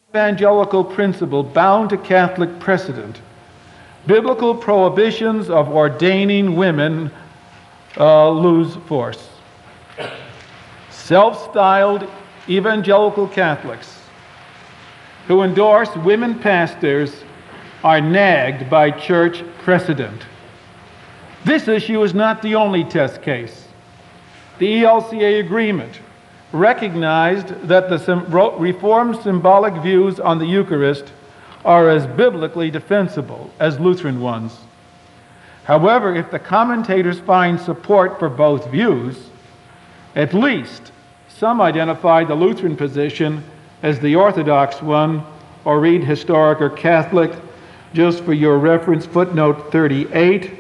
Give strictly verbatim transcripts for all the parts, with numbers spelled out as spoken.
evangelical principle bound to Catholic precedent, biblical prohibitions of ordaining women uh, lose force. Self-styled evangelical Catholics who endorse women pastors are nagged by church precedent. This issue is not the only test case. The E L C A agreement recognized that the Reformed symbolic views on the Eucharist are as biblically defensible as Lutheran ones. However, if the commentators find support for both views, at least some identify the Lutheran position as the Orthodox one, or read Historic or Catholic. Just for your reference, footnote thirty-eight.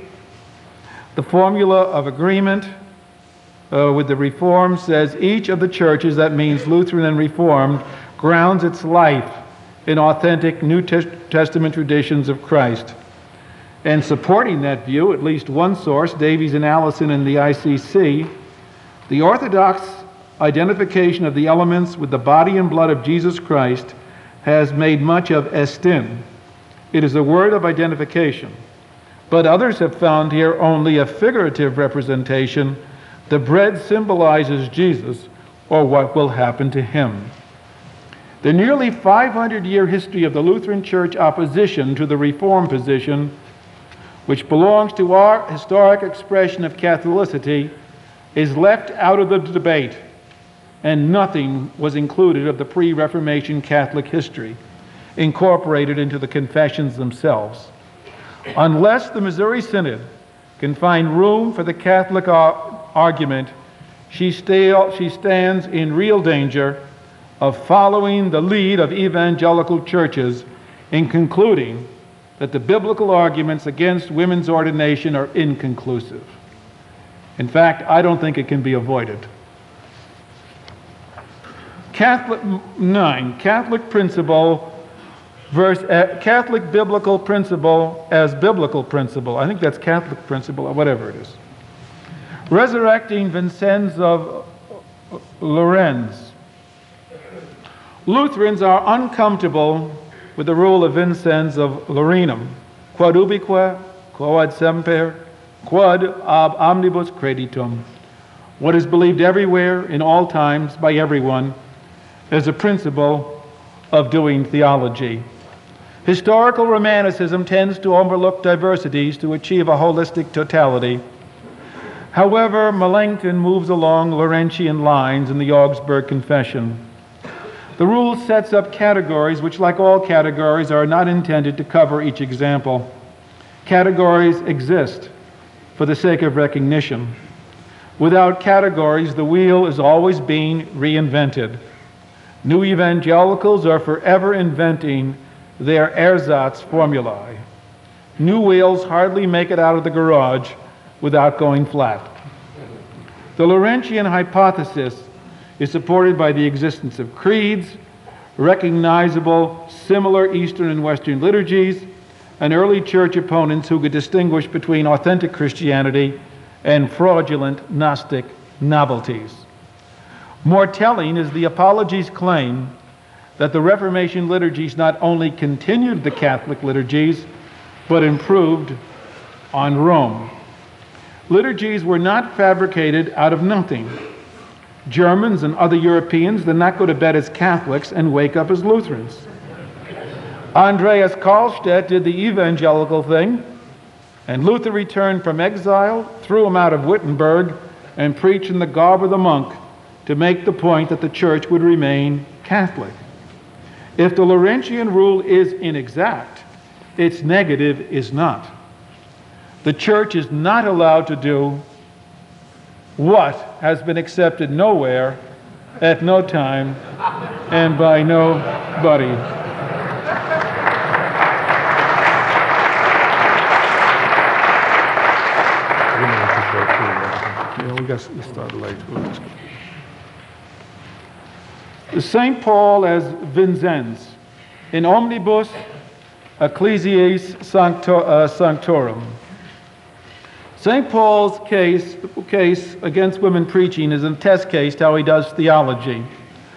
The formula of agreement uh, with the Reformed says each of the churches, that means Lutheran and Reformed, grounds its life in authentic New Testament traditions of Christ. And supporting that view, at least one source, Davies and Allison in the I C C, the Orthodox identification of the elements with the body and blood of Jesus Christ has made much of estin. It is a word of identification. But others have found here only a figurative representation. The bread symbolizes Jesus, or what will happen to him. The nearly five hundred year history of the Lutheran Church opposition to the Reformed position, which belongs to our historic expression of Catholicity, is left out of the debate, and nothing was included of the pre-Reformation Catholic history incorporated into the confessions themselves. Unless the Missouri Synod can find room for the Catholic ar argument, she, still, she stands in real danger of following the lead of evangelical churches in concluding that the biblical arguments against women's ordination are inconclusive. In fact, I don't think it can be avoided. Catholic nine, Catholic principle versus uh, Catholic biblical principle as biblical principle. I think that's Catholic principle, or whatever it is. Resurrecting Vincennes of Lorraine. Lutherans are uncomfortable with the rule of Vincennes of Lorenum. Quod ubique, quod semper, quod ab omnibus creditum. What is believed everywhere, in all times, by everyone, as a principle of doing theology. Historical Romanticism tends to overlook diversities to achieve a holistic totality. However, Melanchthon moves along Laurentian lines in the Augsburg Confession. The rule sets up categories which, like all categories, are not intended to cover each example. Categories exist for the sake of recognition. Without categories, the wheel is always being reinvented. New evangelicals are forever inventing their ersatz formulae. New wheels hardly make it out of the garage without going flat. The Laurentian hypothesis is supported by the existence of creeds, recognizable similar Eastern and Western liturgies, and early church opponents who could distinguish between authentic Christianity and fraudulent Gnostic novelties. More telling is the Apology's claim that the Reformation liturgies not only continued the Catholic liturgies, but improved on Rome. Liturgies were not fabricated out of nothing. Germans and other Europeans did not go to bed as Catholics and wake up as Lutherans. Andreas Karlstadt did the evangelical thing, and Luther returned from exile, threw him out of Wittenberg, and preached in the garb of the monk to make the point that the church would remain Catholic. If the Laurentian rule is inexact, its negative is not. The church is not allowed to do what has been accepted nowhere, at no time, and by nobody. Yeah, we got we started late. We'll just... Saint Paul as Vincennes, in omnibus ecclesiae sancto, uh, sanctorum. Saint Paul's case, case against women preaching is a test case to how he does theology.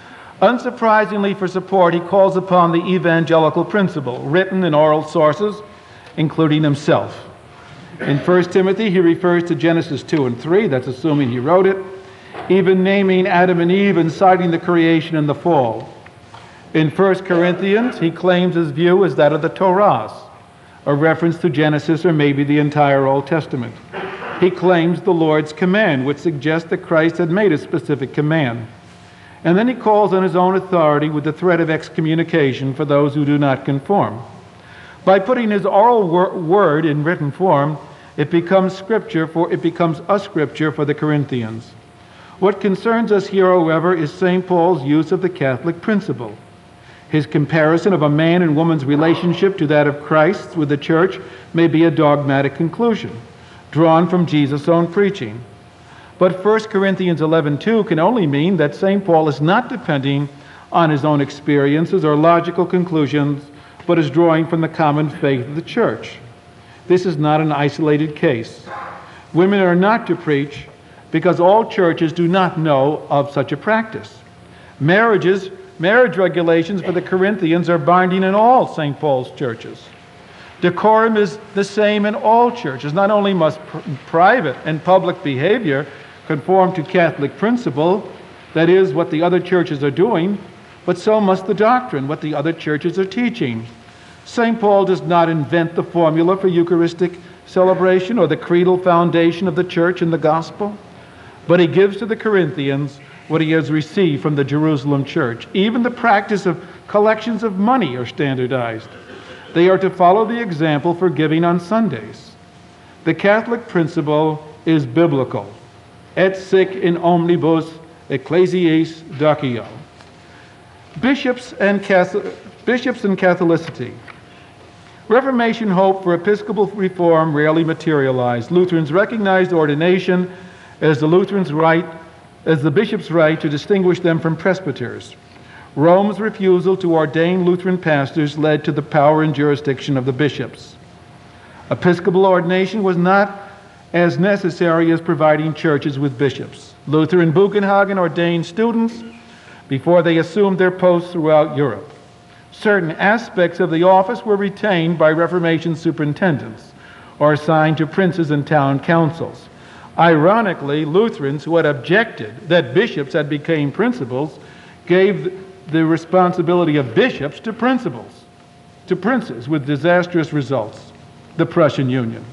Unsurprisingly, for support, he calls upon the evangelical principle, written in oral sources, including himself. In First Timothy, he refers to Genesis two and three, that's assuming he wrote it, even naming Adam and Eve and citing the creation and the fall. In First Corinthians, he claims his view is that of the Torah, a reference to Genesis or maybe the entire Old Testament. He claims the Lord's command, which suggests that Christ had made a specific command. And then he calls on his own authority with the threat of excommunication for those who do not conform. By putting his oral wor- word in written form, it becomes scripture for it becomes a scripture for the Corinthians. What concerns us here, however, is Saint Paul's use of the Catholic principle. His comparison of a man and woman's relationship to that of Christ's with the church may be a dogmatic conclusion, drawn from Jesus' own preaching. But First Corinthians eleven two can only mean that Saint Paul is not depending on his own experiences or logical conclusions, but is drawing from the common faith of the church. This is not an isolated case. Women are not to preach because all churches do not know of such a practice. Marriages, marriage regulations for the Corinthians are binding in all Saint Paul's churches. Decorum is the same in all churches. Not only must pr- private and public behavior conform to Catholic principle, that is, what the other churches are doing, but so must the doctrine, what the other churches are teaching. Saint Paul does not invent the formula for Eucharistic celebration or the creedal foundation of the church in the gospel, but he gives to the Corinthians what he has received from the Jerusalem church. Even the practice of collections of money are standardized. They are to follow the example for giving on Sundays. The Catholic principle is biblical. Et sic in omnibus ecclesiis docio. Bishops and, Catholic, bishops and Catholicity. Reformation hope for episcopal reform rarely materialized. Lutherans recognized ordination as the Lutherans' right, as the bishop's right to distinguish them from presbyters. Rome's refusal to ordain Lutheran pastors led to the power and jurisdiction of the bishops. Episcopal ordination was not as necessary as providing churches with bishops. Luther and Bugenhagen ordained students before they assumed their posts throughout Europe. Certain aspects of the office were retained by Reformation superintendents or assigned to princes and town councils. Ironically, Lutherans who had objected that bishops had become principals gave the responsibility of bishops to principals, to princes, with disastrous results. The Prussian Union.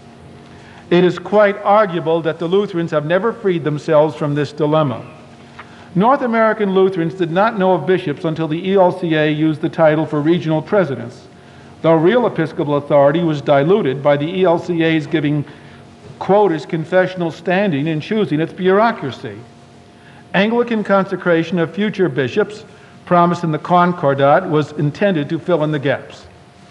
It is quite arguable that the Lutherans have never freed themselves from this dilemma. North American Lutherans did not know of bishops until the E L C A used the title for regional presidents, though real episcopal authority was diluted by the E L C A's giving quotas confessional standing in choosing its bureaucracy. Anglican consecration of future bishops, promised in the Concordat, was intended to fill in the gaps.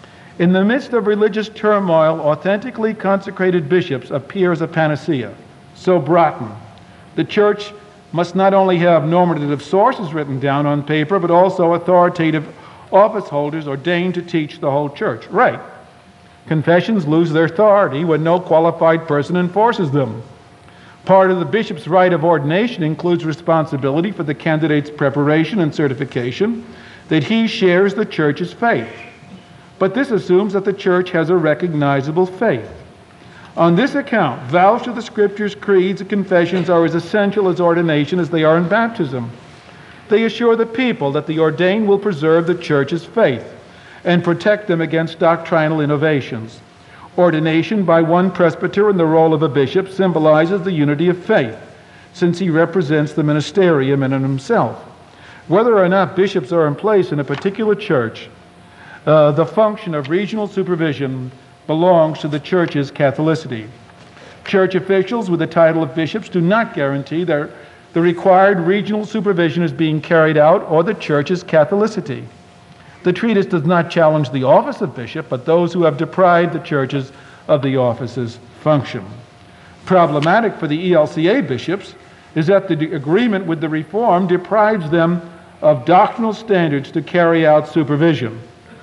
In the midst of religious turmoil, authentically consecrated bishops appear as a panacea. So Broughton. The church must not only have normative sources written down on paper, but also authoritative office holders ordained to teach the whole church. Right. Confessions lose their authority when no qualified person enforces them. Part of the bishop's right of ordination includes responsibility for the candidate's preparation and certification, that he shares the church's faith. But this assumes that the church has a recognizable faith. On this account, vows to the scriptures, creeds, and confessions are as essential as ordination as they are in baptism. They assure the people that the ordained will preserve the church's faith and protect them against doctrinal innovations. Ordination by one presbyter in the role of a bishop symbolizes the unity of faith, since he represents the ministerium in himself. Whether or not bishops are in place in a particular church, uh, the function of regional supervision belongs to the church's Catholicity. Church officials with the title of bishops do not guarantee that the required regional supervision is being carried out or the church's Catholicity. The treatise does not challenge the office of bishop, but those who have deprived the churches of the office's function. Problematic for the E L C A bishops is that the agreement with the reform deprives them of doctrinal standards to carry out supervision.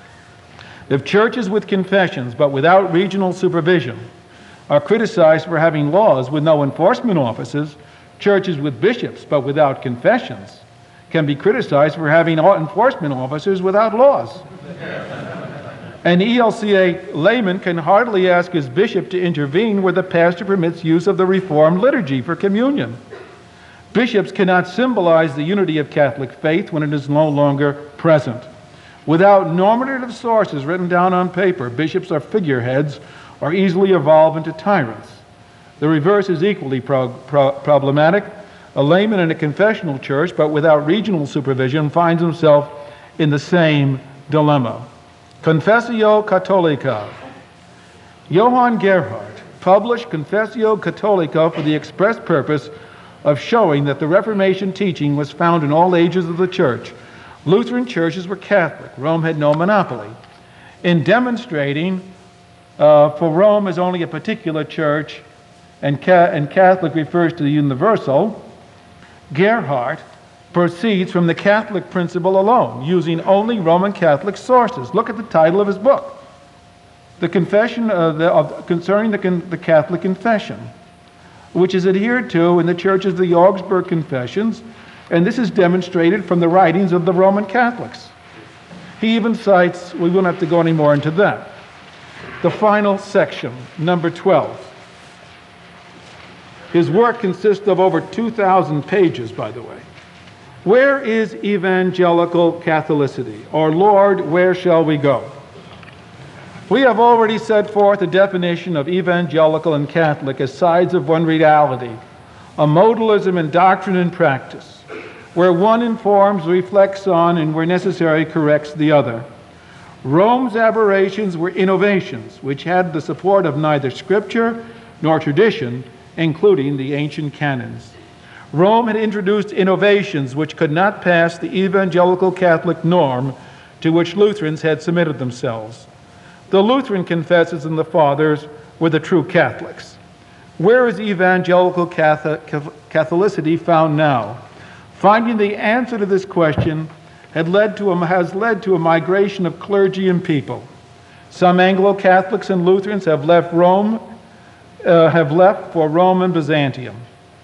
If churches with confessions but without regional supervision are criticized for having laws with no enforcement offices, churches with bishops but without confessions can be criticized for having enforcement officers without laws. An E L C A layman can hardly ask his bishop to intervene where the pastor permits use of the Reformed liturgy for communion. Bishops cannot symbolize the unity of Catholic faith when it is no longer present. Without normative sources written down on paper, bishops are figureheads or easily evolve into tyrants. The reverse is equally pro pro problematic. A layman in a confessional church, but without regional supervision, finds himself in the same dilemma. Confessio Catholica. Johann Gerhardt published Confessio Catholica for the express purpose of showing that the Reformation teaching was found in all ages of the church. Lutheran churches were Catholic. Rome had no monopoly. In demonstrating, uh, for Rome is only a particular church, and, ca and Catholic refers to the universal, Gerhardt proceeds from the Catholic principle alone, using only Roman Catholic sources. Look at the title of his book, The Confession of the, of, concerning the, con the Catholic Confession, which is adhered to in the churches of the Augsburg Confessions, and this is demonstrated from the writings of the Roman Catholics. He even cites, we won't have to go any more into that. The final section, number twelve. His work consists of over two thousand pages, by the way. Where is evangelical Catholicity? Or Lord, where shall we go? We have already set forth a definition of evangelical and Catholic as sides of one reality, a modalism in doctrine and practice, where one informs, reflects on, and where necessary corrects the other. Rome's aberrations were innovations, which had the support of neither scripture nor tradition, including the ancient canons. Rome had introduced innovations which could not pass the evangelical Catholic norm to which Lutherans had submitted themselves. The Lutheran confessors and the Fathers were the true Catholics. Where is evangelical Catholicity found now? Finding the answer to this question had led to a, has led to a migration of clergy and people. Some Anglo-Catholics and Lutherans have left Rome, uh, have left for Rome and Byzantium.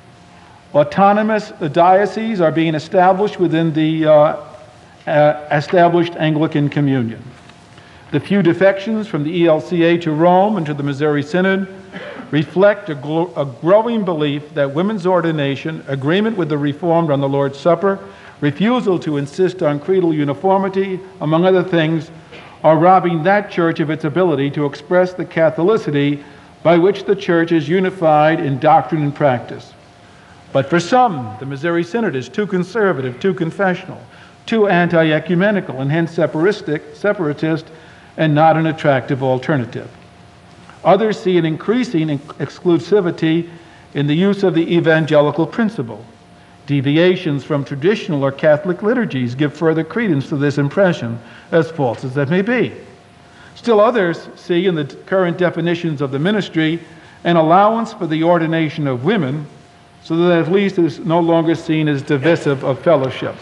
Autonomous dioceses are being established within the uh, uh, established Anglican Communion. The few defections from the E L C A to Rome and to the Missouri Synod reflect a, a growing belief that women's ordination, agreement with the Reformed on the Lord's Supper, refusal to insist on creedal uniformity, among other things, are robbing that church of its ability to express the Catholicity by which the church is unified in doctrine and practice. But for some, the Missouri Synod is too conservative, too confessional, too anti-ecumenical, and hence separatistic, separatist, and not an attractive alternative. Others see an increasing exclusivity in the use of the evangelical principle. Deviations from traditional or Catholic liturgies give further credence to this impression, as false as that may be. Still others see in the current definitions of the ministry an allowance for the ordination of women, so that at least it is no longer seen as divisive of fellowship.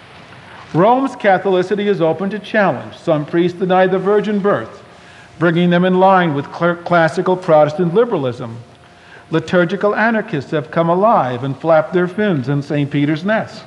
Rome's Catholicity is open to challenge. Some priests deny the virgin birth, bringing them in line with classical Protestant liberalism. Liturgical anarchists have come alive and flapped their fins in Saint Peter's Nest.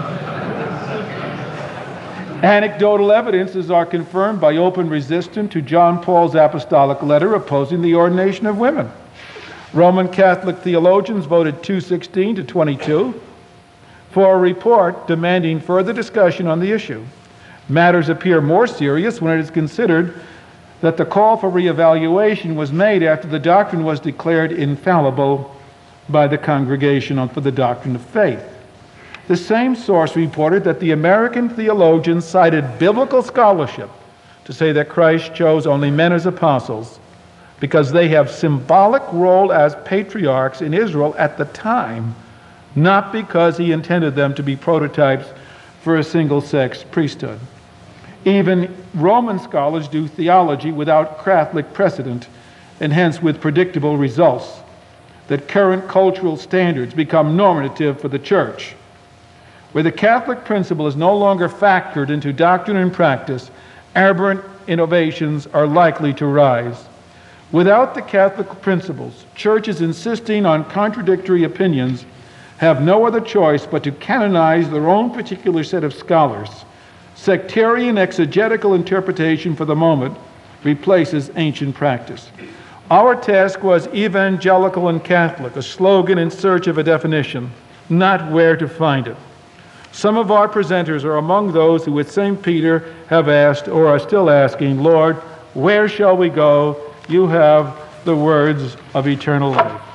Anecdotal evidences are confirmed by open resistance to John Paul's apostolic letter opposing the ordination of women. Roman Catholic theologians voted two sixteen to twenty-two for a report demanding further discussion on the issue. Matters appear more serious when it is considered that the call for reevaluation was made after the doctrine was declared infallible by the Congregation for the Doctrine of Faith. The same source reported that the American theologians cited biblical scholarship to say that Christ chose only men as apostles because they have symbolic role as patriarchs in Israel at the time, not because he intended them to be prototypes for a single-sex priesthood. Even Roman scholars do theology without Catholic precedent, and hence with predictable results, that current cultural standards become normative for the church. Where the Catholic principle is no longer factored into doctrine and practice, aberrant innovations are likely to rise. Without the Catholic principles, churches insisting on contradictory opinions have no other choice but to canonize their own particular set of scholars. Sectarian exegetical interpretation for the moment replaces ancient practice. Our task was evangelical and Catholic, a slogan in search of a definition, not where to find it. Some of our presenters are among those who with Saint Peter have asked, or are still asking, Lord, where shall we go? You have the words of eternal life.